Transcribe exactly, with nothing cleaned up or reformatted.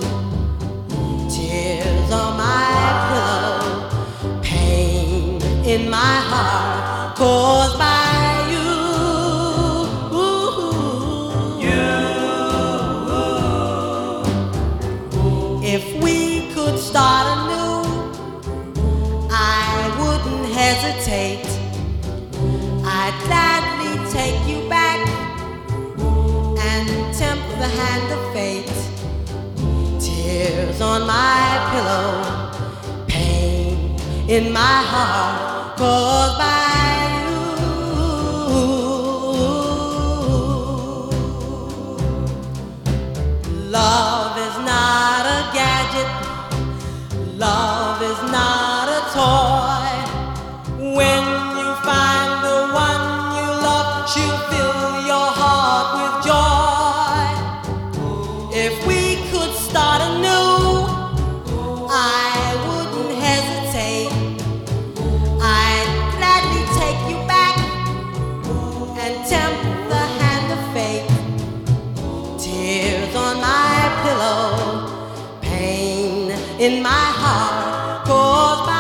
Tears on my pillow, pain in my heart caused by you. If we could start anew, I wouldn't hesitate. I'd gladly take you back and tempt the hand of fate. Tears on my pillow, pain in my heart caused by you. Love is not a gadget, love is not a toy. When you find the one you love, she'll fill your heart with joy. If we could start anew, I wouldn't hesitate. I'd gladly take you back and tempt the hand of fate. Tears on my pillow, pain in my heart caused by